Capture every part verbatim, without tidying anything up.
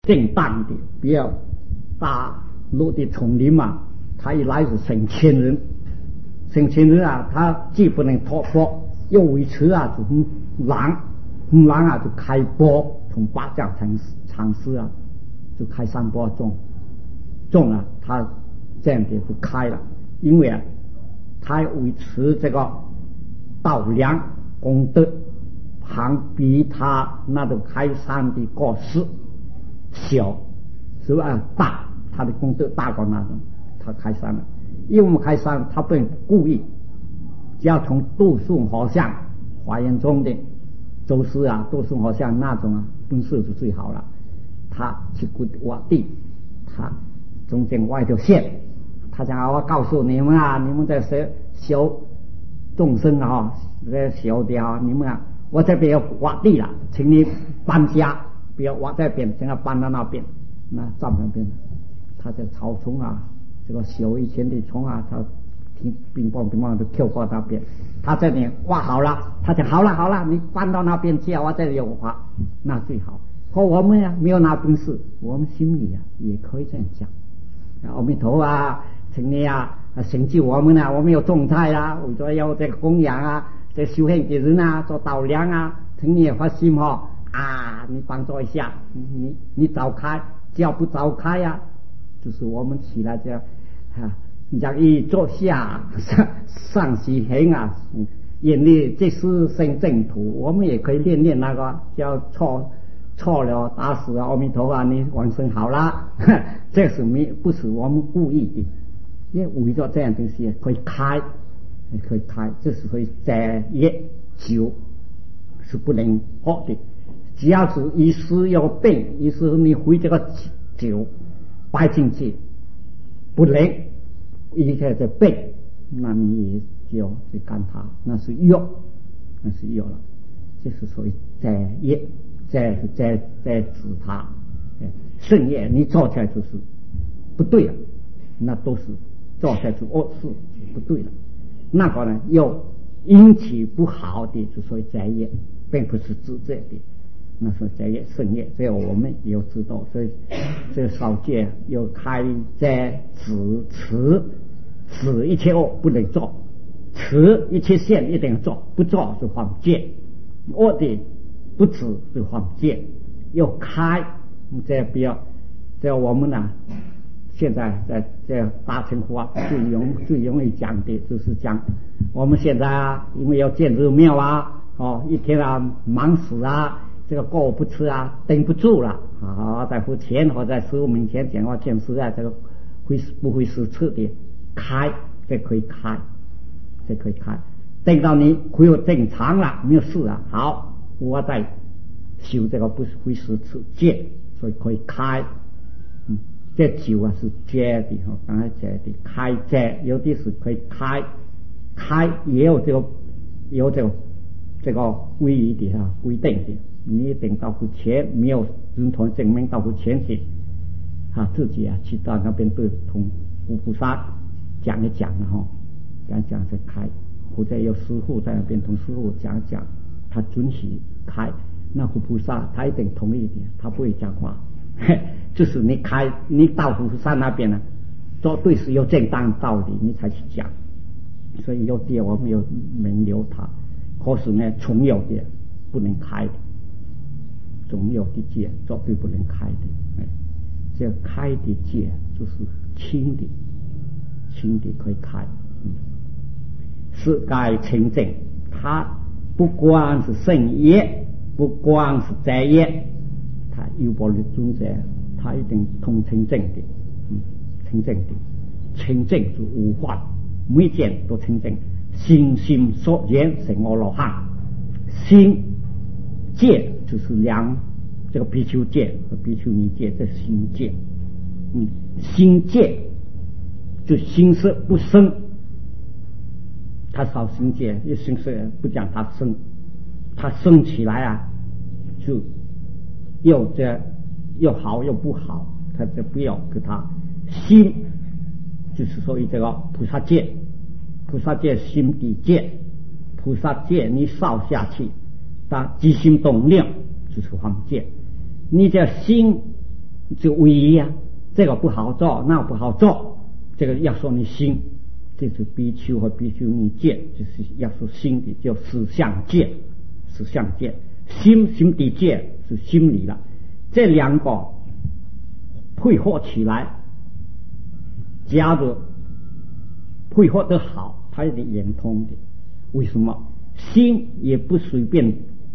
正当的，不要大陆的丛林嘛。他一来是成千人，成千人啊，他既不能突破，又维持啊，就很狼，很狼啊，就开播，从八角城尝试啊，就开山坡种种啊，他这样的就开了，因为啊，他维持这个道量功德，还比他那种开山的过失小，是吧？大，他的功德大过那种。他开山了，因为我们开山，他不能故意，只要从杜顺和尚华严宗的祖师啊，杜顺和尚那种啊，本事是最好了。他去挖地，他中间挖一条线，他讲啊，我告诉你们啊，你们在修修众生啊，在修的啊，你们啊，我这边要挖地了，请你搬家，不要挖这边，请他搬到那边，那站那边，他在草丛啊。这个修以前的虫啊，他听乒乓乒乓就跳过那边，他这里挖好了，他讲好了好了，你搬到那边去啊，我这里有挖，那最好。可我们呀、啊、没有那本事，我们心里啊也可以这样讲。阿弥陀啊，请你啊成就我们啊，我们有种菜啊，为咗有这个供养啊，这修行的人啊做道量啊，请你也发心哈啊，你帮助一下，你你早开，只要不早开呀、啊，就是我们起来这样。啊，让一坐下上上西行啊，眼力这是生净土，我们也可以练练那个叫错错了打死阿弥陀啊，你往生好了，这是没不是我们故意的，因为为了这样东西可以开，可以开，这是可以在业酒是不能喝的，只要是一时有病，一时你回这个酒摆进去。不能一切的病，那你也就去干它，那是药，那是药了。这是属于在业，在在在治它。圣业你做起来就是不对了，那都是做起来是恶事，不对了。那个呢，又引起不好的，就属于在业，并不是治这的。那是在业圣业，这个我们也要知道，所以这个少戒要开斋止持，止一切恶不能做，持一切善一定要做，不做是犯戒，恶的不止是犯戒，要开，这不要，这我们呢、啊，现在在这大乘法最容最容易讲的就是讲，我们现在啊，因为要建寺庙啊，哦，一天啊忙死啊。这个过不吃啊，顶不住了啊！在付钱或在师傅面前讲话讲实在，这个会不会是彻底开？这可以开，这可以开。等到你恢复正常了，没有事了，好，我再修这个不会是持戒，所以可以开。嗯，这酒啊是戒的哈，刚才戒的开戒，有的是可以开，开也有这个有这个这个规矩的哈，规定的。你等到付钱，没有人头证明到付钱去，啊，自己啊去到那边对同五菩萨讲一讲了哈，讲讲再开，或者有师傅在那边同师傅讲一讲，他准许开，那护菩萨他一定同意的，他不会讲话，就是你开，你到护菩萨那边呢，做对是有正当道理，你才去讲，所以有的我们有明留他，可是呢，总有的不能开的。总有的戒绝对不能开的，哎，这开的戒就是轻的，轻的可以开，嗯，是该清净。它不光是圣业，不光是斋业，它有保的尊者，它一定通清净的，嗯，清净的，清净是无患，每件都清净。心心所言成阿罗汉，心。戒就是量这个比丘戒和比丘尼戒，这心戒，嗯，心戒就心色不生，他少心戒，一心色不讲他生，他生起来啊，就又这又好又不好，他就不要给他心，就是说这个菩萨戒，菩萨戒心底戒，菩萨戒你烧下去。他即心动念就是犯戒，你这心就唯一啊，这个不好做，那不好做，这个要说你心，这是比丘和比丘尼戒，就是要说心的叫思想戒，思想戒，心心的戒是心理了，这两个配合起来，假如配合得好，它是圆通的。为什么？心也不随便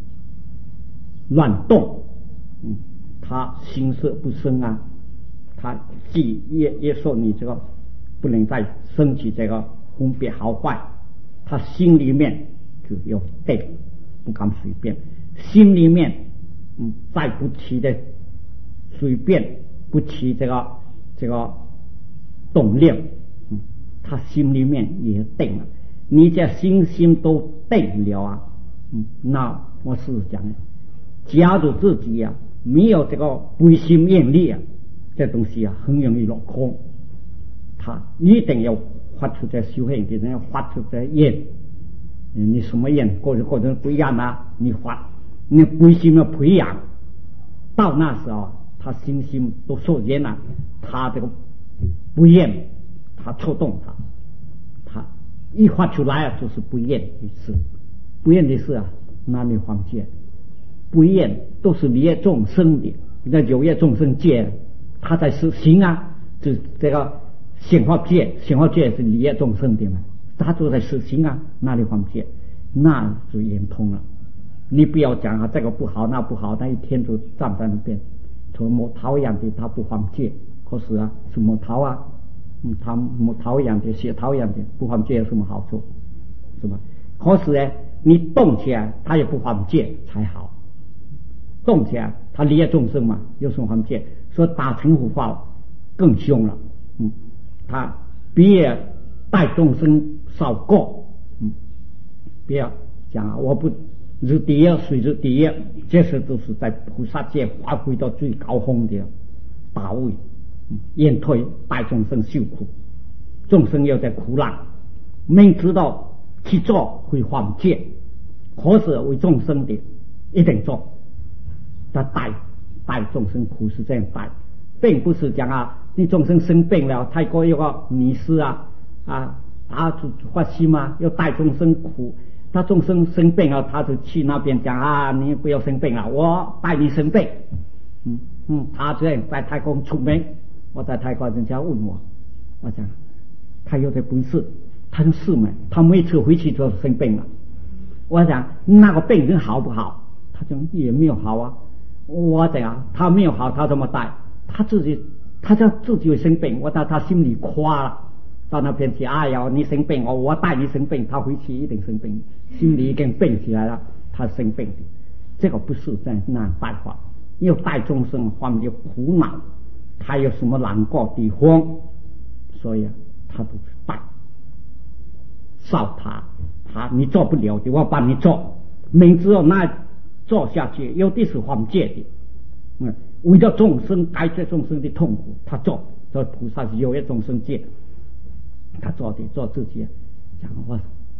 乱动，嗯，他心色不生啊，他既也也说你这个不能再升起这个分别好坏，他心里面就有定，不敢随便，心里面嗯再不起的随便，不起这个这个动念，嗯，他心里面也定了。你这心心都定了啊，嗯，那我是讲呢，假如自己啊没有这个悲心愿力啊，这东西啊很容易落空。他一定要发出这修行的人要发出这愿，你什么愿，个人个人不一样啊，你发，你悲心要培养，到那时候他心心都受愿了，他这个不愿，他触动他。一发出来啊，就是不愿的事，不愿的事啊，哪里放戒？不愿都是离众生的，那有业众生戒，他在实行啊，就这个显化戒，显化戒是离业众生的嘛，他就在实行啊，哪里放戒？那就圆通了。你不要讲啊，这个不好，那不好，那一天就站在那边，从木头一样的，他不放戒，可是啊，是木头啊。嗯，他木头一样的，石头一样的，不犯戒有什么好处？是吧？可是呢，你动起来，他也不犯戒才好。动起来，他离业众生嘛，有什么犯戒？所以打成护法更凶了。嗯，他比带众生少过。嗯，不要讲啊，我不入地狱，谁入地狱？这些都是在菩萨界发挥到最高峰的大位。愿退带众生受苦，众生又在苦难，明知道去做会犯戒，可是为众生的一定做，他带带众生苦是这样带，并不是讲啊，你众生生病了，泰国有个尼师啊啊，他就发心嘛，要带众生苦，他众生生病了，他就去那边讲啊，你不要生病了，我带你生病，嗯嗯，他这样在泰国出名。我在泰国，人家问我，我讲他有点本事，他说是吗？他每次回去就生病了。我讲那个病人好不好？他讲也没有好啊。我讲他没有好，他怎么带？他自己，他就自己会生病。我到他心里夸了，到那边去，哎呀，你生病，我我带你生病，他回去一定生病，心里已经病起来了，他生病的。这个不是在那办法，要带众生患有苦恼。他有什么难过地方，所以啊，他都是带少他，他你做不了的，我帮你做。明知道那做下去，有的是犯戒的，嗯，为了众生解决众生的痛苦，他做。所以菩萨是有一众生戒，他做的做自己讲话，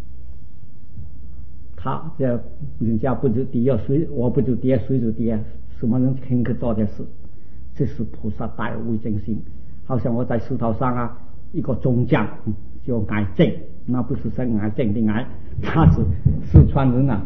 他这人家不知地狱，谁我不知地狱，谁知地狱？什么人肯去做这事？这是菩萨大为真心，好像我在石头上啊，一个中将叫癌症，那不是生癌症的癌，他是四川人啊，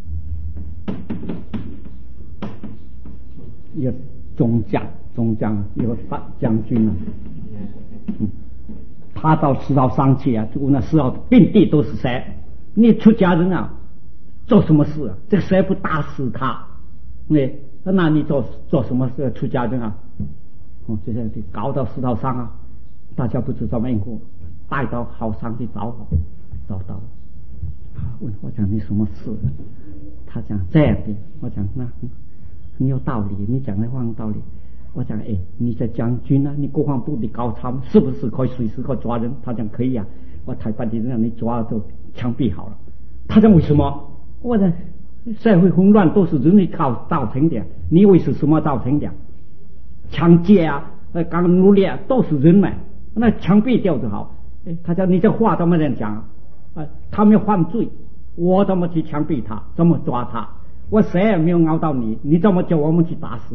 一个中将，中将一个大将军啊，嗯，他到石头上去啊，就问那石头遍地都是蛇，你出家人啊，做什么事啊？这个蛇不打死他，对。那你做做什么事出家人啊？哦，这些搞到石头上啊，大家不知道没过，带到好上去找我，找到，问我讲你什么事？他讲这样的，我讲那很有道理，你讲的话有道理。我讲哎，你在将军啊，你国防部的高参是不是可以随时可以抓人？他讲可以啊，我台办的人你抓了就枪毙好了。他讲为什么？我讲。社会混乱都是人类造造成的，你以为是什么造成的？抢劫啊，呃，刚奴隶啊，都是人嘛，那枪毙掉就好。哎，他讲你这话怎么这样讲啊？啊，他没有犯罪，我怎么去枪毙他？怎么抓他？我谁也没有熬到你，你怎么叫我们去打死他？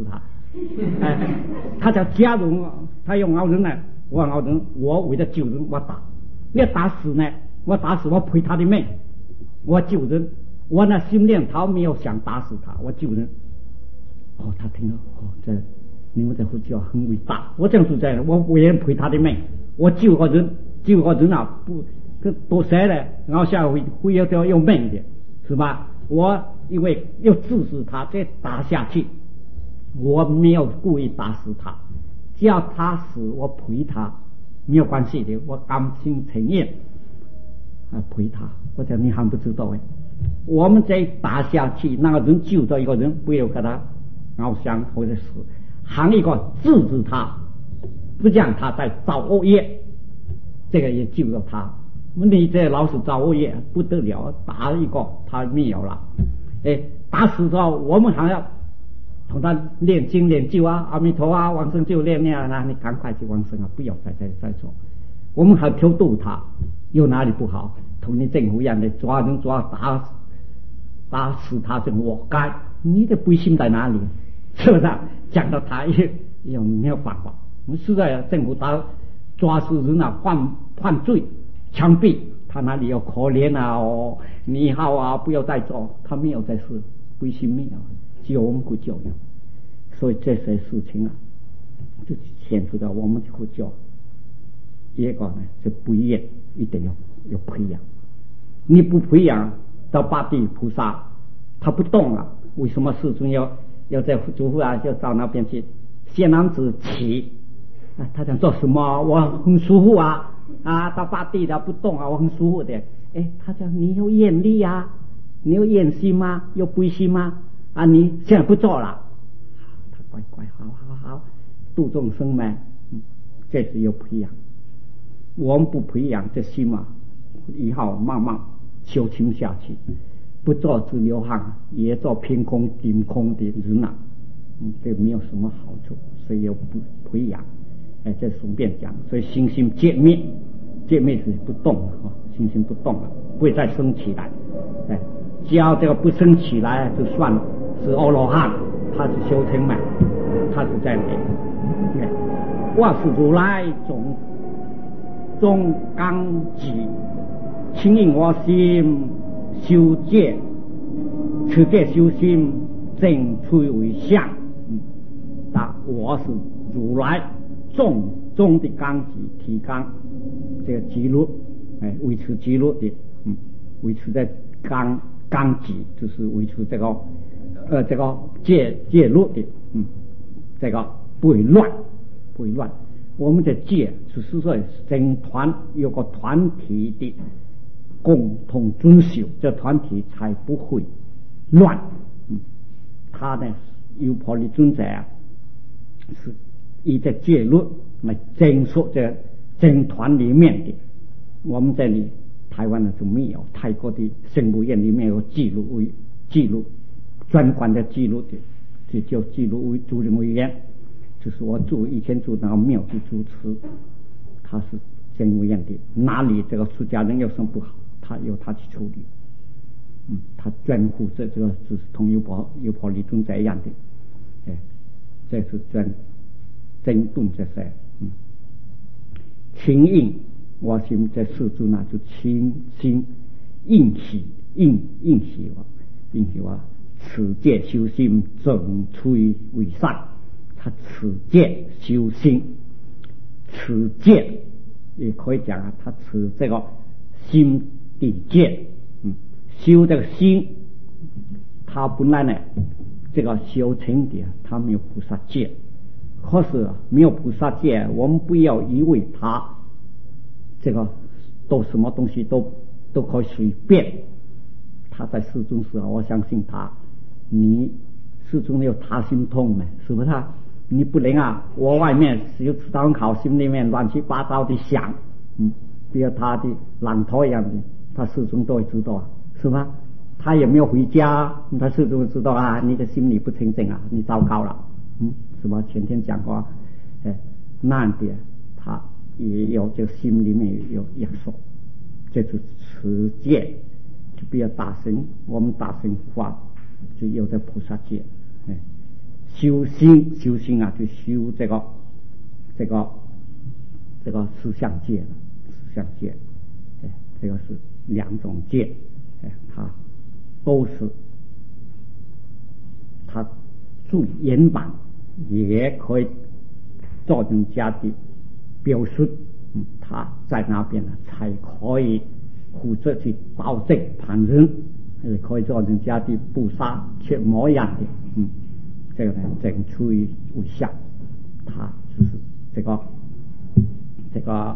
哎，他叫假如他要咬人呢，我咬人，我为了救人我打，你要打死呢，我打死我赔他的命，我救人，我那心念他没有想打死他，我救人。哦，他听了，哦，这你们的佛教很伟大，我这样说在，我为人赔他的命，我救个人，救个人啊，不跟多谁呢？然后下回会要要要命的，是吧？我因为要致死他，再打下去，我没有故意打死他，只要他死，我赔他没有关系的，我甘心情愿啊赔他。我讲你还不知道哎，我们再打下去，那个人救到一个人，不要给他熬伤或者死，还一个制止他，不让他再造恶业，这个也救了他。你这老是造恶业不得了，打一个他没有了，哎，打死之后我们还要同他念经念咒啊，阿弥陀啊，往生咒念念啊，你赶快去往生啊，不要再再再做。我们还挑逗他，有哪里不好？同你政府一样的抓人抓打打死他是活该，你的悲心在哪里？是不是？讲到他也也没有办法。我们实在政府打抓死人啊，犯犯罪枪毙，他哪里有可怜啊？哦，你好啊，不要再做，他没有在事，悲心没有，只有我们国教有。所以这些事情啊，就显出到我们的国教。一个呢是不一样，一定要要培养。你不培养，到八地菩萨他不动了，为什么世尊要要在祖父啊，要到那边去？仙男子起啊，他想做什么？我很舒服啊啊，到八地他不动啊，我很舒服的。哎，他讲你有愿力啊，你有愿心吗？有悲心吗？啊，你现在不做了，他乖乖，好好好，度众生嘛，嗯，这是有培养。我们不培养这心嘛，以后慢慢修行下去，不做自流汗，也做凭空顶空的人啊，嗯，这没有什么好处，所以要不培养。哎，这顺便讲，所以心心界灭，界灭是不动了啊，心心不动了，不会再升起来。哎，只要这个不升起来，就算是阿罗汉，他是修成嘛，他是这样的。哎，我是如来种。中刚直，请应我心修戒，持戒修心，正趣为相。嗯，那我是如来重中的刚直提纲，这个纪律，哎，维持纪律的，嗯，维持在刚刚直，就是维持这个呃这个戒戒律的，嗯，这个不会乱，不会乱。我们的戒就是说整团有个团体的共同遵守，这团体才不会乱。嗯，他呢有菩提尊者啊，是以这戒律来整肃这整团里面的。我们这里台湾呢就没有，泰国的圣母院里面有记录为记录专管的记录的，这叫记录为主任委员。就是我住以前住那个庙的主持，他是圣母院的，哪里这个出家人有什么不好，他由他去处理。嗯，他专负这这个就是同有婆有婆利尊者一样的，哎，这是专针对这些。嗯，清应我心这世尊啊，就清心应喜应应喜我应喜我持戒修心，正趣为善。他持戒修心，持戒也可以讲啊，他持这个心的戒，嗯，修这个心，他本来呢，这个修成的他没有菩萨戒，可是没有菩萨戒，我们不要以为他这个都什么东西都都可以随便。他在世尊时候，我相信他，你世尊有他心痛呢，是不是啊？你不能啊！我外面只有吃到很好，心里面乱七八糟的想，嗯，比如他的懒头一样的，他始终都会知道啊，是吧？他也没有回家，他始终知道啊，你的心里不清净啊，你糟糕了，嗯，什么前天讲过，哎，那样的他也有这个心里面有约束，这是持戒，就比较大乘，我们大乘法就有这菩萨戒，哎。 修心，修心啊，就修这个这个这个思想界，思想界，哎，这个是两种界，哎，它都是它注原版也可以造成家的表述，嗯，他在那边呢才可以负责去保证旁人，也可以造成家的不杀却模样的，嗯，这个呢整出于无相，他就是这个这个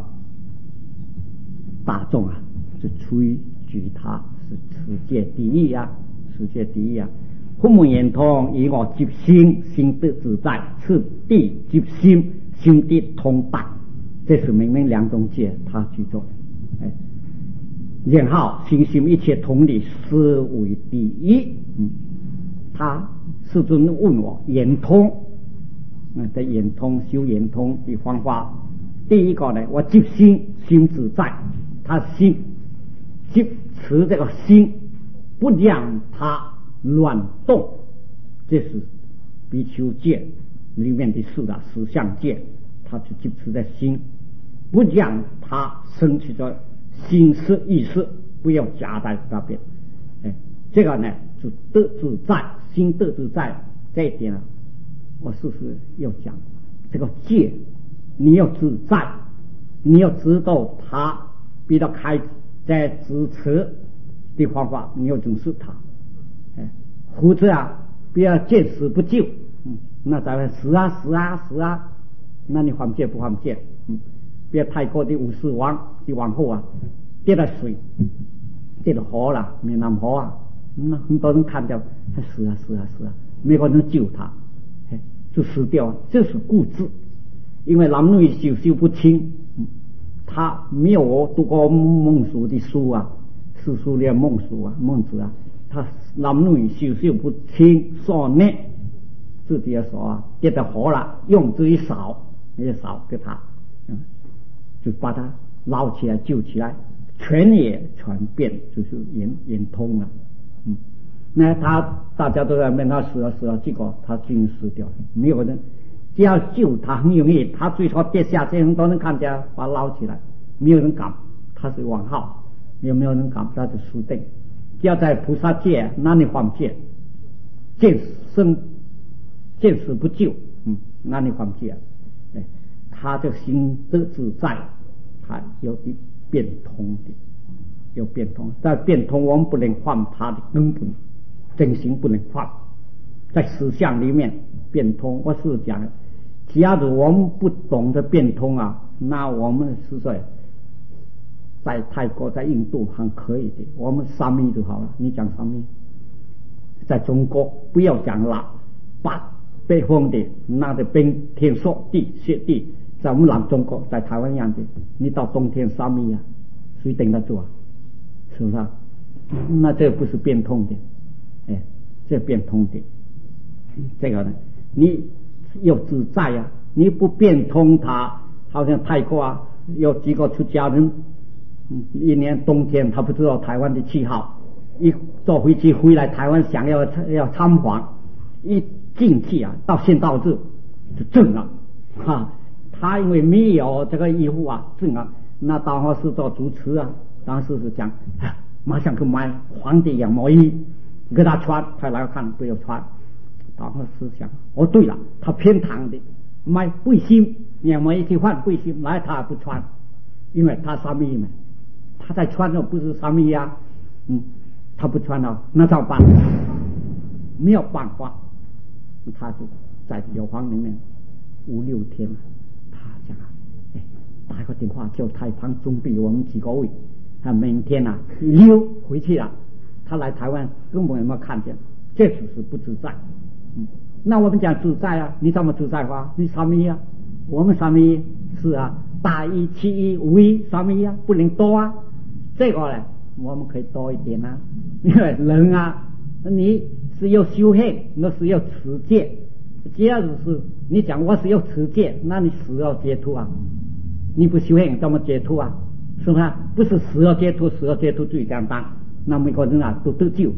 大众啊，是出于举他是世界第一啊，世界第一啊。父母言通，以我即心，心得自在；次第即心，心地通达。这是明明两种界，他去做的。哎，然后心心一切同理，思为第一。嗯，他世尊问我言通，嗯，在言通修言通的方法，第一个呢，我即心，心自在，他心即持这个心，不让他乱动，这是比丘戒里面的事啊，思想戒，他就支持在心，不让他生起着心识意识，不要夹在那边。哎，这个呢就得自在，心得自在这一点啊，我是不是要讲这个戒？你要自在，你要知道他比较开在支持的方法，你要重视他。哎，否则啊，不要见死不救，嗯，那咱们死啊死啊死啊，那你还戒不还戒？嗯，不要太过的武士王的往后啊，跌到水，跌到河了，闽南河啊，那很多人看到他死啊死啊死啊，没有人救他，哎，就死掉啊，这是固执，因为男女修修不清，嗯，他没有读过孟子的书啊，世书的孟子啊，孟子啊。他男女修修不清，所内自己的手啊跌到河了，用之一扫，一扫给他，嗯，就把他捞起来救起来，全也全变，就是圆圆通了，嗯，那他大家都在问他死了死了，结果他竟死掉了，没有人，只要救他很容易，他最初跌下去，很多人看见把他捞起来，没有人敢，他是王号，有没有人敢，他就死定。要在菩萨界，那你还戒？见生见死不救，嗯，那你还戒？哎，他的心得自在，他有的变通的，有变通。但变通，我们不能换他的根本，真心不能换。在思想里面变通，我是讲，假如我们不懂得变通啊，那我们是说。在泰国在印度还可以的，我们三密就好了，你讲三密。在中国不要讲了，八北方的那个冰天雪地雪地，在我们南中国在台湾一样的，你到冬天三密啊，谁顶得住啊？是不是啊？那这不是变通的，哎，这变通的，这个呢，你要自在啊，你不变通它，好像泰国啊，有几个出家人。一年冬天，他不知道台湾的气候，一坐飞机回来台湾，想要要参访，一进去啊，到现到日就震了，哈！他因为没有这个衣服啊，震了。那当时是做主持啊，当时是讲，啊、马上去买皇帝羊毛衣给他穿，他来看不要穿。当时是想，哦对了，他偏袒的买背心羊毛衣去换背心，来他不穿，因为他三米嘛。他在穿的不是三米呀，嗯，他不穿了，那怎么办？没有办法，他就在药房里面五六天了。他讲，哎，打个电话叫太旁准备我们几个位，他明天啊溜回去了。他来台湾根本有没有看见？这就是不自在。嗯，那我们讲自在啊，你怎么自在法？你三米啊，我们三米是啊，大一、七一、五一三米啊，不能多啊。这个呢，我们可以多一点啊，因为人啊，你是要修行，那是要持戒。假如是你讲我是要持戒，那你死要解脱啊？你不修行怎么解脱啊？是不是？不是死要解脱，死要解脱最简单。那每个人啊都得救，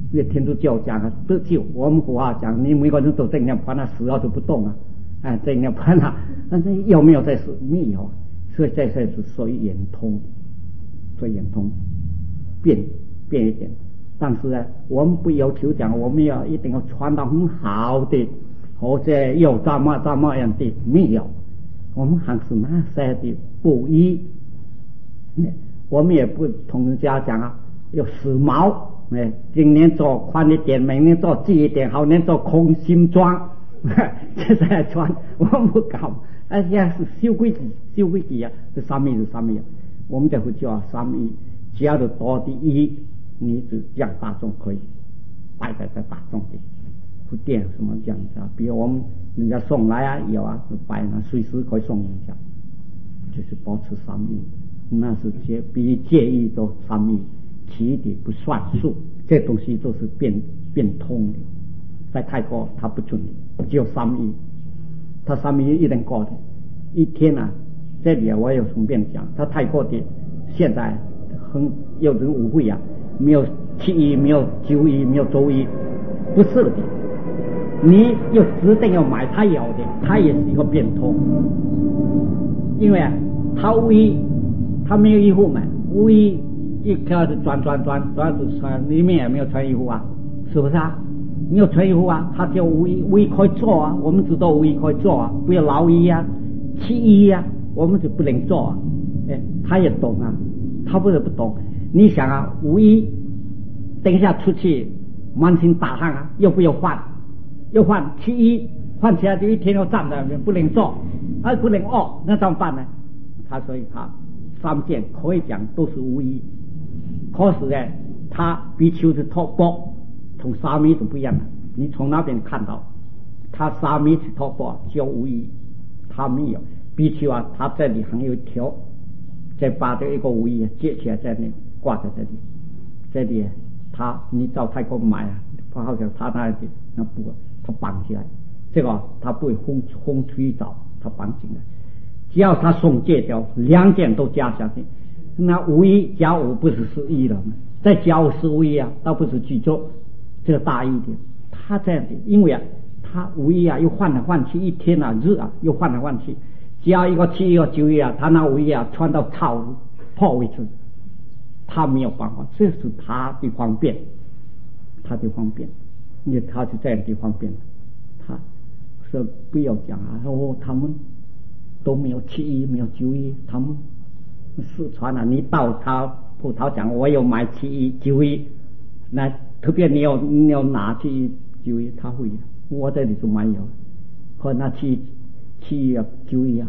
这天主教讲啊得救，我们佛法讲你每个人都正念盘了，死了就不动了，哎，正念盘了，但是有没有在死？没有，所以在这是属于圆通，所以圆通变变一点。但是呢，我们不要求讲我们要一定要传到很好的，或者有怎么怎么样的，没有，我们还是那些的不一。我们也不同人家讲啊，要时髦，哎，今年做宽一点，明年做细一点，后年做空心装，这在穿，我们不搞，而且是修规矩，修规矩啊，这三米是三米，我们在佛教三米，只要是多的一。你只让大众可以摆在这大众的不店什么这样子啊？比如我们人家送来啊，有啊，摆那随时可以送人家，就是保持三密，那是介比介意都三密，其余的不算数，这东西都是变变通的。在泰国他不准的，只有三密，他三密一定过的，一天啊，这里啊我有顺便讲，他泰国的现在很有人误会啊。没有七一，没有九一，没有周一，不是的。你又指定要买他要的，他也是一个变通。因为啊，他无一，他没有衣服买，无一一开始转转转转就穿，里面也没有穿衣服啊，是不是啊？没有穿衣服啊，他叫无一，无一可以做啊，我们知道无一可以做啊，不要劳衣啊，七一啊，我们就不能做啊。哎，他也懂啊，他不是不懂。你想啊，五一等一下出去满身大汗啊，又不要换，又换七一换起来就一天要站在那边不能做，而不能哦，那怎么办呢？他所以他三件可以讲都是无一，可是呢，他比丘是托钵，从沙弥就不一样了。你从那边看到，他沙弥去托钵叫无一，他没有比丘啊，他这里还有一条，再把这一个无一接起来在那。挂在这里，这里他你到泰国买啊，好像他那里那布他绑起来，这个他不会风风吹走，他绑进来。只要他送戒掉，两件都加下去，那五一加五不是十一了吗？再加五十五一啊，倒不是举着这个大一点。他这样的，因为啊，他五一啊又换来换去，一天啊日啊又换来换去，只要一个七一个九一啊，他那五一啊穿到草破为止。他没有办法，这是他的方便，他的方便，因为他是这样的方便。他说不要讲啊，哦，他们都没有七一，没有九一，他们四川啊，你到他葡萄讲，我有买七一九一，那特别你要你要拿七一九一，他会，我这里就没有，可那七七一啊九一啊，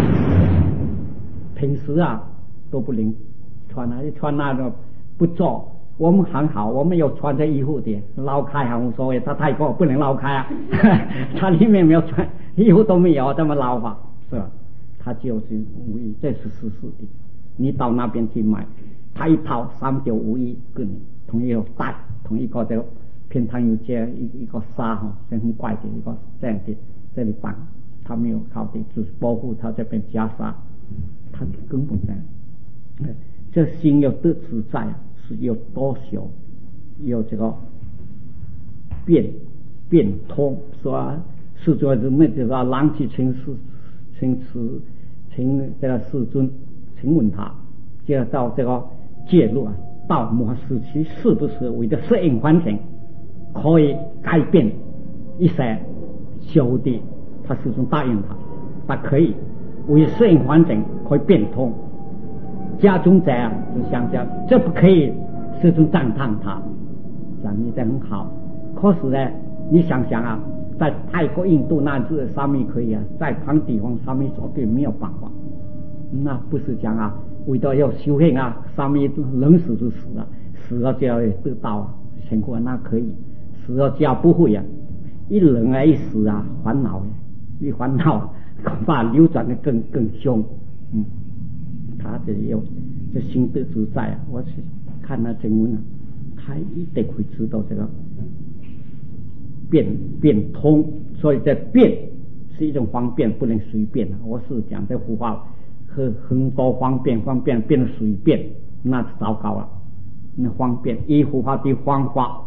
平时啊都不灵。穿啊，穿那个不做，我们很好，我们有穿这衣服的，捞开还无所谓。他泰国不能捞开啊，他里面没有穿衣服都没有，这么捞法是吧？他就是无一，这是事实的。你到那边去买，他一套三九五一给你，同一个带，同一个这个偏袒有这一一个纱哈，这很怪的一个这样的这里绑，他没有靠的，就是保护他这边袈裟，他根本这样。这心要得自在，是有多少有这个变变通，说世尊人们就说朗去请示请示请这个世尊，请问他，就要到这个介入啊，到末时期是不是为了适应环境可以改变一些修的？他始终答应他，他可以为适应环境可以变通。家中者啊，就想想这不可以，始终赞叹他，讲你这很好。可是呢，你想想啊，在泰国、印度那这上面可以啊，在旁地方上面做对没有办法，那不是讲啊，为了要修行啊，上面人死就死了，死了就要得到啊，情况那可以，死了就要不会啊，一人啊一死啊，烦恼，一烦恼恐怕流转的更更凶，嗯。他这里有这心得自在啊！我是看那经文啊，他一定会知道这个变变通，所以这变是一种方便，不能随便啊！我是讲这佛法和很多方便方便变得随便，那就糟糕了。那方便依佛法的方法，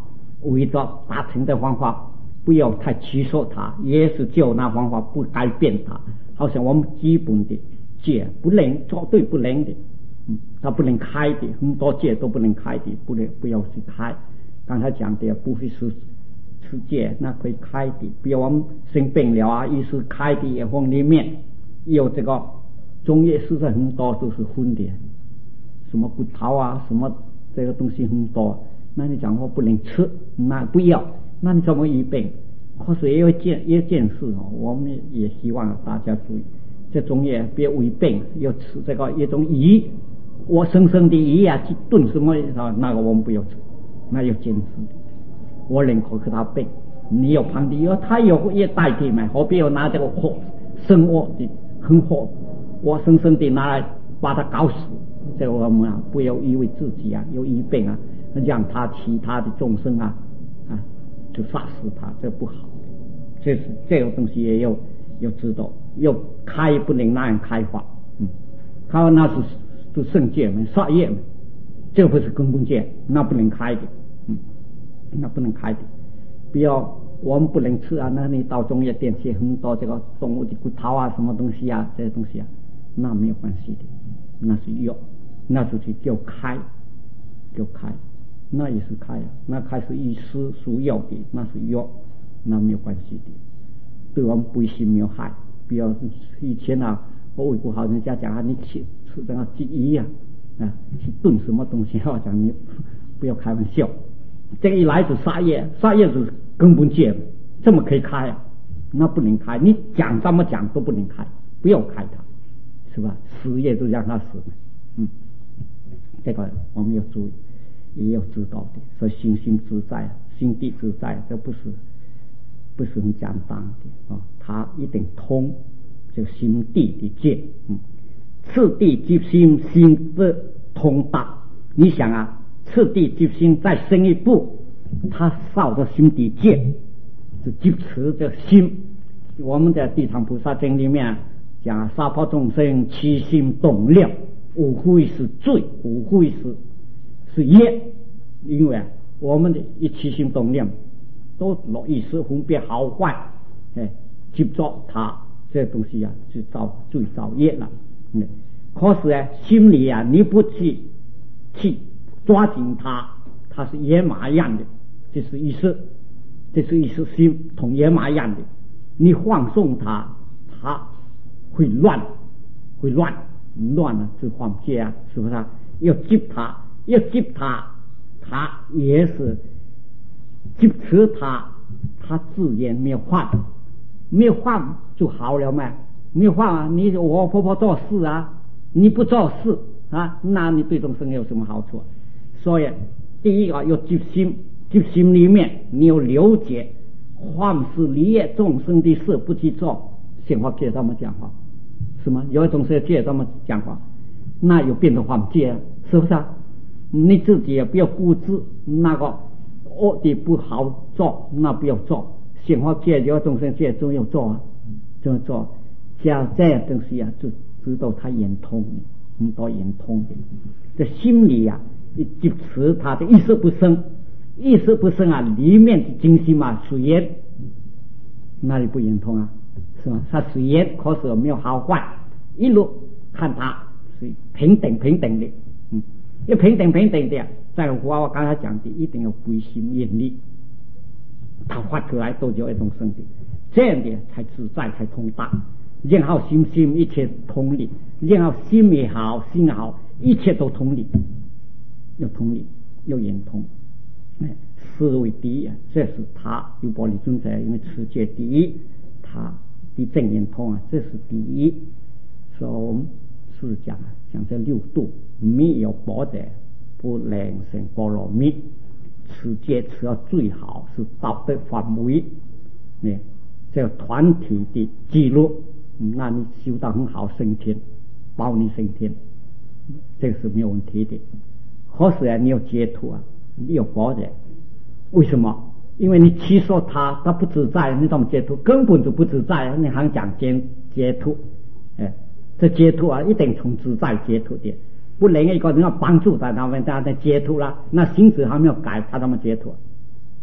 为了达成的方法，不要太拘束它，也是就那方法不改变它。好像我们基本的戒不能绝对不能的，嗯，它不能开的，很多戒都不能开的，不能不要去开。刚才讲的不会是吃戒，那可以开的，比如我们生病了啊，于是开的药方里面有这个中药是很多都是荤的，什么骨头啊，什么这个东西很多，那你讲我不能吃，那不要，那你怎么医病？可是也有件一件事哦，我们也希望大家注意，这中药别为病，要吃这个一种鱼，我生生的鱼啊，去炖什么那个我们不要吃，那有件事的，我宁可给他病，你有旁的药，他有也代替嘛，何必要拿这个活生活的很活，我生生的拿来把他搞死？这个我们啊，不要以为自己啊有医病啊，让他其他的众生啊啊就杀死他，这不好。这是这个东西也要要知道，要开不能那样开法，嗯，开那是是圣戒嘛，杀业嘛，这不是根本戒，那不能开的，嗯，那不能开的。不要我们不能吃啊，那你到中药店去很多这个动物的骨头啊，什么东西啊，这些东西啊，那没有关系的，那是药，那就是叫开，叫开，那也是开啊，那开是医师属药的，那是药，那没有关系的，对我们不行没有害。比如以前啊，我胃不好，人家讲啊，你去吃这个鸡鱼啊，啊，去炖什么东西啊，讲你不要开玩笑。这个一来就杀业，杀业是根本戒，这么可以开啊？那不能开，你讲怎么讲都不能开，不要开它，是吧？死业就让它死，嗯，这个我们要注意，也要知道的。所以心心自在，心地自在，这不是不是很简单的啊，它一定通，就心地的戒，嗯，次第即心，心的通达。你想啊，次第即心再深一步，他烧的心底戒，就即持这心。我们在地藏菩萨经里面讲，杀破众生起心动念，无非是罪，无非是是业。因为我们的一起心动念都容易是分别好坏，哎，接着它这东西啊，就造罪造业了。嗯，可是啊，心里啊，你不去去抓紧它，它是野马一样的，这是意思，这是意思，心同野马一样的，你放纵它，它会乱，会乱，乱了就放戒啊，是不是啊？要接它，要接它，它也是接持它，它自然没有换，没有换就好了嘛，没有换啊，你我婆婆做事啊，你不做事啊，那你对众生有什么好处？所以第一个要接心，接心里面你要了解，凡是利益众生的事不去做，显化界这么讲话，是吗？有一种是界这么讲话，那有变成phạm戒啊，是不是啊？你自己也不要固执，那个恶的不好做，那不要做。显化界有众生界都要做啊，就要做。像这样东西啊，就知道它圆通的，很多圆通的。这心里啊，一接持它的意识不生，意识不生啊，里面的精心嘛属缘，那里不圆通啊，是吧？它属缘，可是没有好坏，一路看它是平等平等的，嗯，要平等平等的。在我刚才讲的，一定要归心愿力，它发出来都有一种生的，这样的才自在，才通达。然后心心一切通力，然后心也好，心也好，一切都通力，要通力，要圆通。哎，思维第一，这是他有保利尊者，因为持戒第一，他的正圆通啊，这是第一。所以我们是讲讲这六度，没有保者不能成波罗蜜，持戒持到最好是道德范围，呢，这个团体的记录。那你修到很好升天，保你升天，这个是没有问题的。可是啊，你要解脱啊，你有保的。为什么？因为你欺说他，他不自在，你怎么解脱？根本就不自在，你还讲解解脱？哎，这解脱啊，一定从自在解脱的，不能一个人要帮助他，他们他的解脱了，那心智还没有改，他怎么解脱？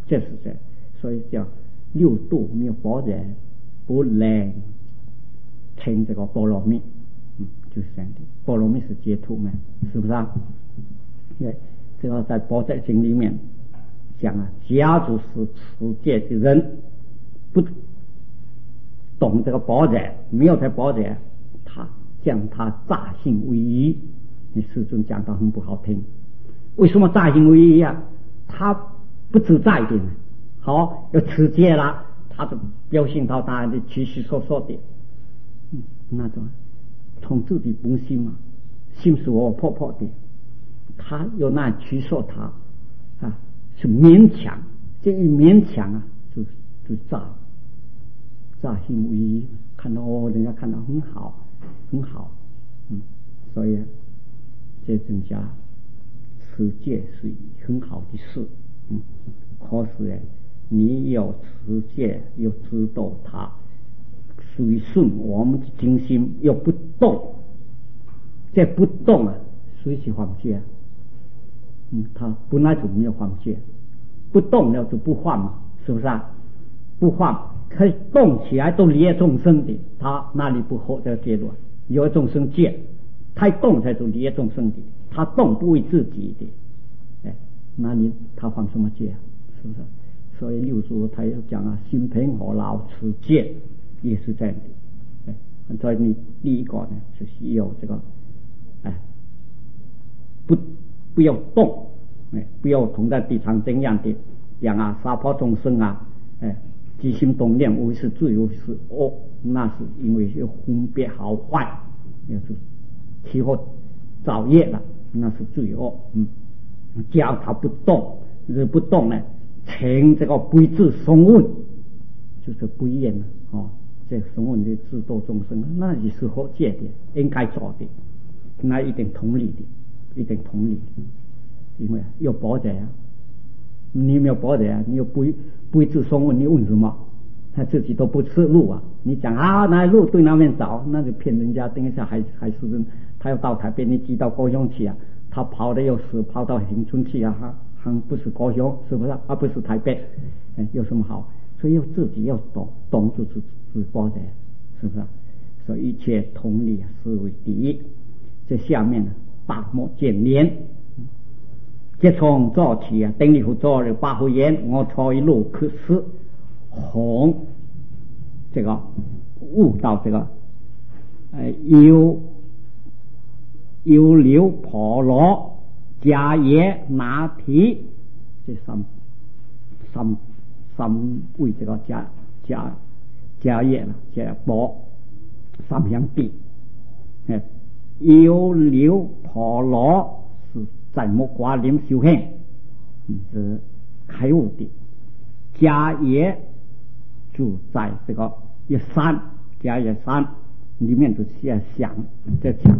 这是这，所以叫六度没有般若，不能成这个波罗蜜。嗯，就是这样的。波罗蜜是解脱嘛，是不是啊？因为这个在《般若经》里面讲啊，假如是持戒的人不懂这个般若，没有这般若，他将他诈性为一。你师尊讲到很不好听，为什么诈性为一啊？他不自在的，好要持戒啦，他就表现到他的虚虚说说的，嗯，那种从自己本心嘛，心是我破破的，他又那去说他啊，是勉强，这一勉强啊，就就诈诈性为一，看到哦，人家看到很好，很好，嗯，所以这增加持戒是很好的事，嗯，可是呢，你要持戒，又知道它随顺我们的精心，又不动，这不动啊，谁去犯戒啊？嗯，他本来就没有犯戒，不动了就不犯嘛，是不是啊？不犯，可以动起来都利众生的，他哪里不合这个戒律？有众生戒。他动才是利益众生的，他动不为自己的，哎，那你他犯什么戒啊？是不是？所以六祖他又讲啊，心平和劳持戒也是这样的。哎，所以你第一个呢，就是要这个，哎，不不要动，哎，不要同在地上这样的讲啊，杀破众生啊，哎，起心动念为是罪为是恶，那是因为要分别好坏，要是。起火造业了，那是罪恶。嗯，只要他不动，是不动呢，成这个不自松问，就是不一样了。哦，这松问的自度众生，那也是合戒的，应该做的，那一定同理的，一定同理的。因为有般若啊，你没有般若啊，你又不不自松问，你问什么？他自己都不识路啊！你讲啊，那路对那边找，那就骗人家。等一下还还是他要到台北，你寄到高雄去啊？他跑的又是跑到恒春去啊？哈，还不是高雄，是不是？而不是台北，哎，有什么好？所以要自己要懂，懂就是是般若，是不是？所以一切同理思维第一。这下面呢，大漠见连，即从早起啊，等你去做了八回言，我初一路可是。红这个悟到这个呃有有流婆罗迦耶拿提这三三三位这个迦迦迦耶了迦波三相地，哎，有流婆罗是在木瓜林修行，是开悟的，迦耶住在这个一山，迦叶山里面就写想在讲，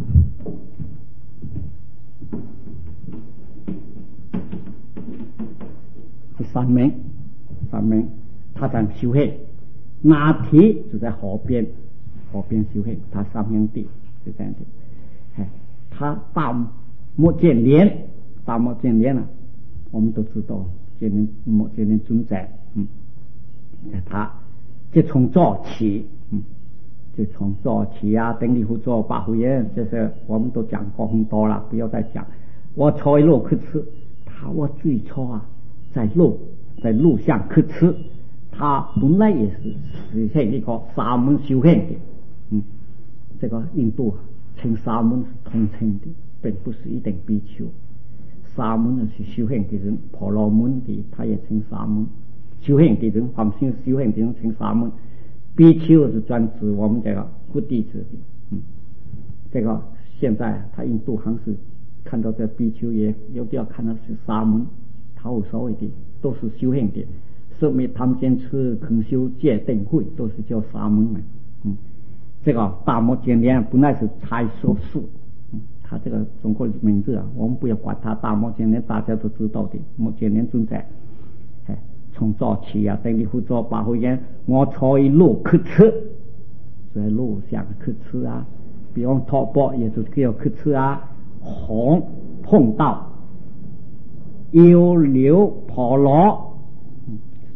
这三名三名他在修行，拿提就在河边河边修行，他三兄弟是这样的。哎，他大摩见连大摩见连了，我们都知道见连摩见连尊者，嗯，他就从早起，嗯，就从早起啊，等你去做八回言，这些我们都讲过很多了，不要再讲。我初一路去吃，他我最初啊，在路在路上去吃，他本来也是实现一个沙门修行的，嗯，这个印度称沙门是通称的，并不是一定比丘。沙门呢是修行的人，婆罗门的他也称沙门。修行的人，凡心修行的人称沙门，比丘是专指我们这个佛弟子的。嗯，这个现在他印度还是看到这比丘也有的要看到是沙门，他无所谓的，都是修行的。说明他们坚持肯修戒定慧，都是叫沙门嘛。嗯，这个大摩见连本来是才说事，嗯，他这个中国名字啊，我们不要管他，大摩见连大家都知道的，摩见连尊者。从早起啊，等你去做八回言，我初一路去吃，在路上去吃啊，比方托钵也就叫去吃啊。红碰到有流婆罗，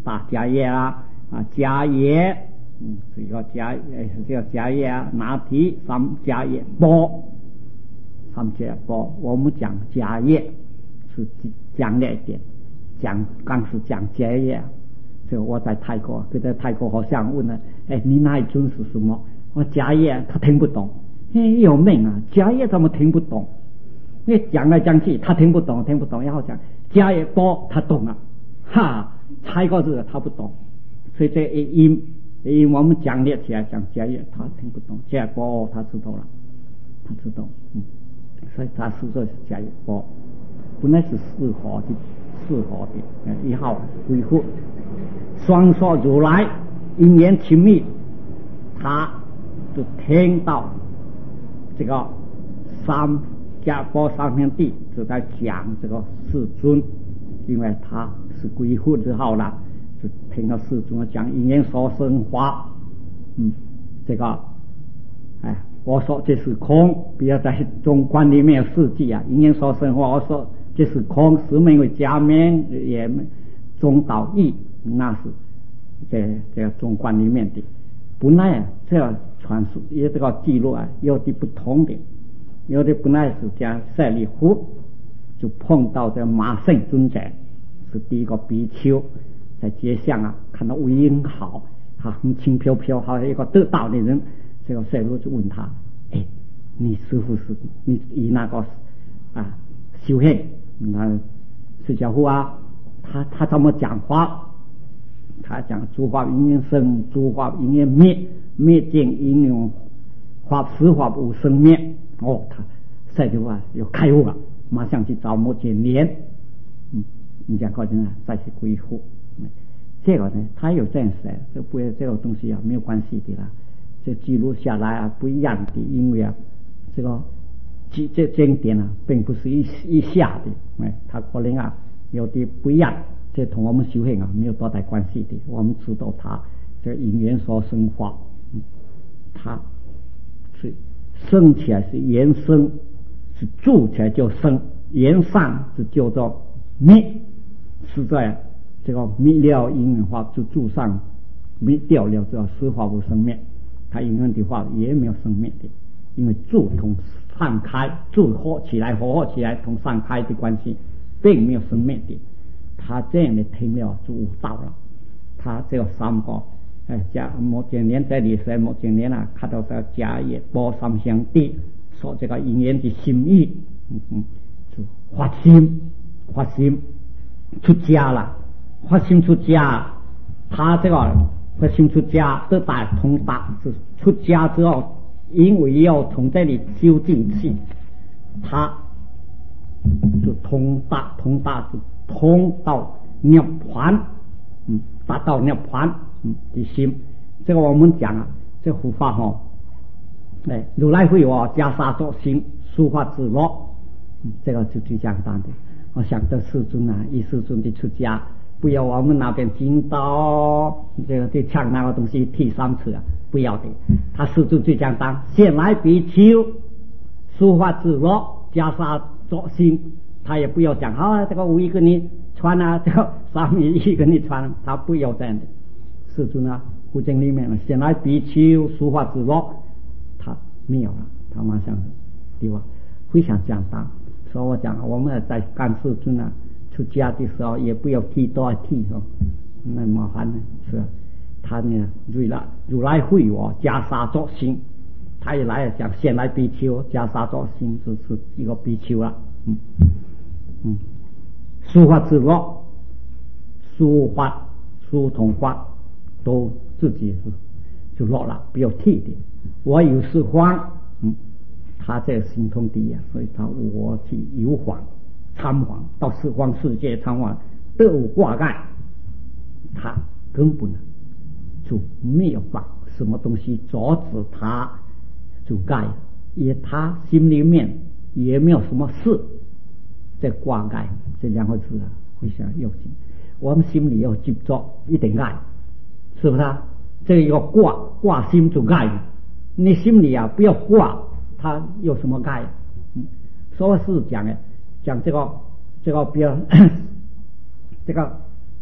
大家业啊啊家业，嗯，这个家呃是叫家业啊，拿提三家业波，三家波，我们讲家业是讲了一点，讲刚是讲家业。这个我在泰国，就在泰国好像问了，哎，你那一尊是什么？我家业，他听不懂。哎，有命啊，家业怎么听不懂？你讲来讲去，他听不懂，听不懂。然后讲家业波，他懂了，哈，泰国字他不懂。所以这一音因我们讲列起来讲家业，他听不懂。家业波他知道了，他知道，嗯，所以他是说是家业波，本来是适合的，适合的。一号恢复。双说如来因缘亲密，他就听到这个三家波三天地就在讲这个世尊，因为他是归护之后了，就听到世尊讲因缘所生法，嗯，这个哎，我说这是空，不要在中观里面有四句啊，因缘所生法，我说这是空，实名为假名，也中道义。那是在这个中观里面的，本来啊，这样传述也这个记录啊，有的不同的，有的本来是讲舍利弗就碰到这马圣尊者，是第一个比丘，在街上啊看到微音好，他很轻飘飘，好像一个得道的人，这个舍利弗就问他，哎，你师父是你以那个啊修行，那释迦佛啊，他他怎么讲话？他讲诸法因缘生，诸法因缘灭，灭尽因缘法，实法无生灭。哦，他这句话有开悟了，马上去找摩羯连，嗯，你讲高真啊，再去恢复。这个呢，他有这样写，这不这个东西啊没有关系的啦，这记录下来啊不一样的，因为啊这个这这经典啊并不是一一下的，哎，他可能啊有的不一样。这同我们修行啊没有多大关系的，我们知道他这因缘所生法，嗯，他是生起来是缘生，是住起来就生，缘上是叫做灭，是在这个灭了因缘法就住上灭掉了，这实法无生灭，他因缘的话也没有生灭的，因为住同散开，住合起来合合起来同散开的关系，并没有生灭的。他这样的听了就悟道了，他这个三个哎，加摩羯连在里头，摩羯连啊，看到这家业波三相地，说这个因缘的心意，嗯嗯，就发心，发心出家了，发心出家，他这个发心出家得大通达，是出家之后，因为要从这里修进去，他就通达，通达就。通到涅槃，嗯，达到涅槃，嗯的心，这个我们讲啊，这护法哈，哎，如来会我袈裟作心，抒发自乐，嗯，这个就最简单的。我想到世尊啊，以世尊的出家，不要我们那边金刀，这个去抢那个东西剃三次啊，不要的。他世尊最简单，先来比丘，抒发自乐，袈裟作心。他也不要讲啊，这个我一个你穿啊，这个上面一个你穿，他不要这样的。世尊啊，古经里面先来比丘抒发自乐，他没有了，他马上对吧？非常简单。所以我讲，我们在干世尊啊出家的时候，也不要剃多剃哦，那麻烦呢是。他呢，如来如来会我袈裟作心，他一来讲先来比丘袈裟作心，就是一个比丘了，嗯。嗯，抒发自乐，抒发、疏通法都自己是就落了，不要替的。我有四方，嗯，他在心通底啊，所以他我去游访、参访到四方世界参访，都有挂盖，他根本就没有把什么东西阻止他就盖，也他心里面也没有什么事。在挂盖这两个字啊，非常要紧。我们心里要执着，一定爱，是不是啊？这个要挂挂心就爱，你心里啊不要挂，它有什么爱？嗯，所以是讲的，讲这个这个不要这个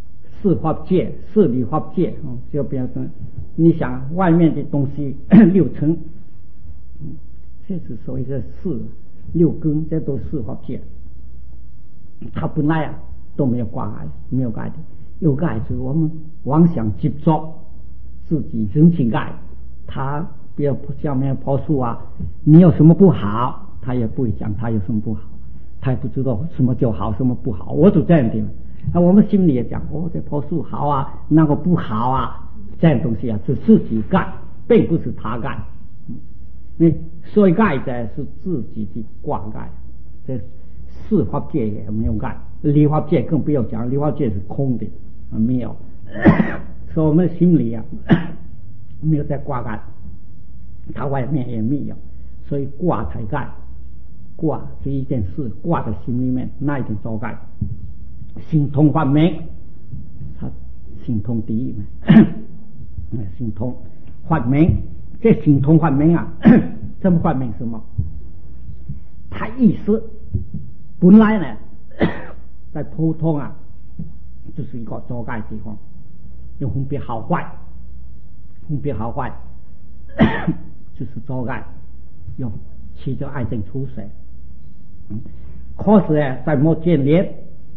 四法界、四理法界哦，就变成你想外面的东西六尘，嗯，这是所谓的四六根，这都是四法界。它本来啊都没有挂碍，没有碍的，有碍就是我们妄想执着自己人情爱。他比如下面抛树啊，你有什么不好，他也不会讲他有什么不好，他也不知道什么就好，什么不好，我就这样的。那我们心里也讲，哦，这棵树好啊，那个不好啊，这样东西啊是自己盖，并不是他盖。你所以盖的是自己的挂盖，这四法界也没有盖，理法界更不要讲，理法界是空的，没有。所以我们心里啊没有在挂盖，它外面也没有，所以挂才盖。挂这一件事挂在心里面，那一点招盖。心通法明，他心通第一嘛，心通法明，这心通法明啊，怎么法明什么？他意思本来呢，在普通啊，就是一个招盖地方，有分别好坏，分别好坏，就是招盖，用起着爱憎出水。嗯，可是呢，在某间年。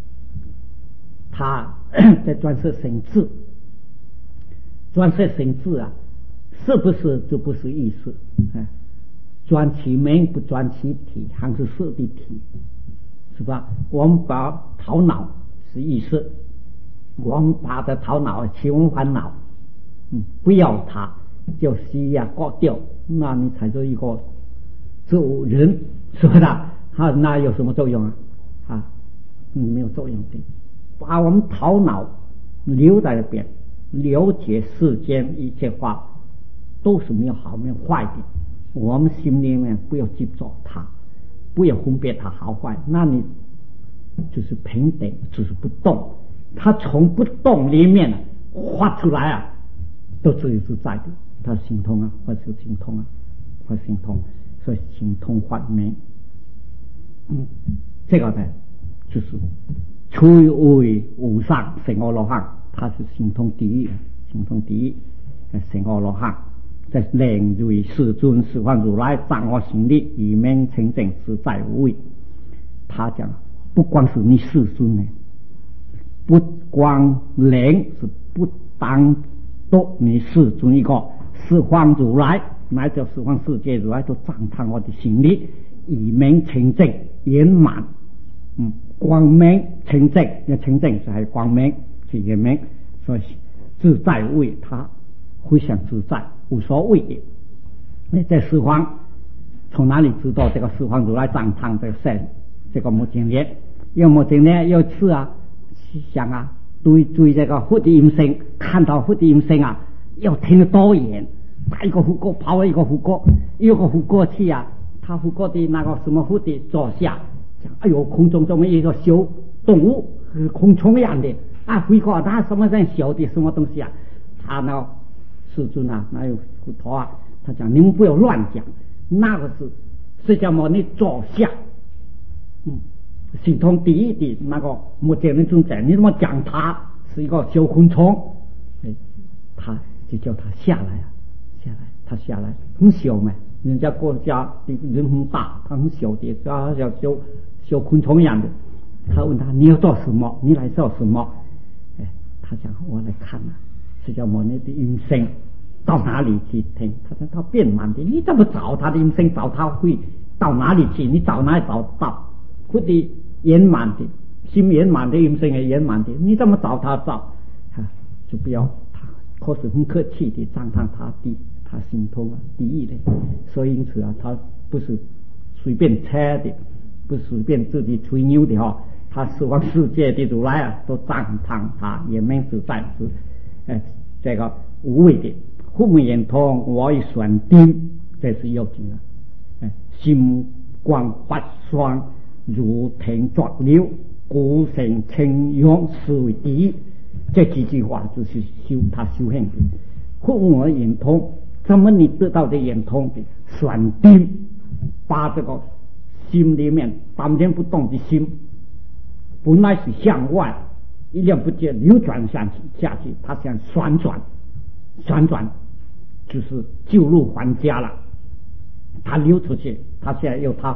他在专设神智，专设神智啊，是不是就不是意识？嗯，专其名不专其体，还是色的体，是吧？我们把头脑是意识，我们把这头脑起我们烦恼，嗯，不要它，就需要割掉，那你才做一个做人，是不是？它那有什么作用啊？啊，嗯，没有作用的。把我们头脑留在那边，了解世间一切法都是没有好没有坏的，我们心里面不要执着它，不要分别它好坏，那你就是平等，就是不动。它从不动里面发出来啊，都自由自在的，它心通啊，或是心通啊，或心通，所以心通法明。嗯，这个呢就是摧毁无上成阿罗汉，他是心通第一，心通第一，成阿罗汉，在令瑞世尊十方如来掌握心力，以明清净自在无畏。他讲，不光是你世尊呢，不光令是不当多你世尊一个，十方如来乃至十方世界如来都赞叹我的心力，以明清净圆满。嗯，光明清净，那清净是还光明是圆明，所以自在无畏，他非常自在，无所谓的。你在十方从哪里知道这个十方如来赞叹这个圣这个目犍连？因为目犍连有一次啊，想啊，对对这个佛的音声，看到佛的音声啊，要听得多远，打一个佛国跑了一个佛国，一个佛过去啊，他佛国的那个什么佛的坐下。哎呦，空中这么一个小动物，是空虫一样的啊！飞过它什么人小的什么东西啊？他呢，世尊啊，那有骨头啊，他讲你们不要乱讲，那个是释迦牟尼坐下，嗯，心通第一的那个目犍连尊者，你怎么讲他是一个小昆虫？哎，他就叫他下来啊，下来，他下来很小嘛。人家国家的人很大，他很小的，小小小小昆虫一样的。他问他你要做什么？你来做什么？哎，他讲我来看啊，释迦牟尼的音声到哪里去听？他说他变满的，你怎么找他的音声？找他会到哪里去？你找哪里找到？或的圆满的，心圆满的音声也圆满的，你怎么找他找？啊，就不要他，可是很客气的赞叹他的。他心通啊，第一的，所以因此啊，他不是随便扯的，不是随便自己吹牛的哈。他十方世界的如来啊，都赞叹他圆明自在是，哎，这个无畏的，佛门圆通，我以选定，这是要紧的。哎，心光发霜，如庭浊流，孤城清涌，是为第一。这几句话就是修他修行的，佛门圆通。怎么你得到的圆通的选定，把这个心里面当天不动的心，本来是向外一念不觉流转下去下去，它想旋转，旋转就是旧路还家了。它流出去，它现在有它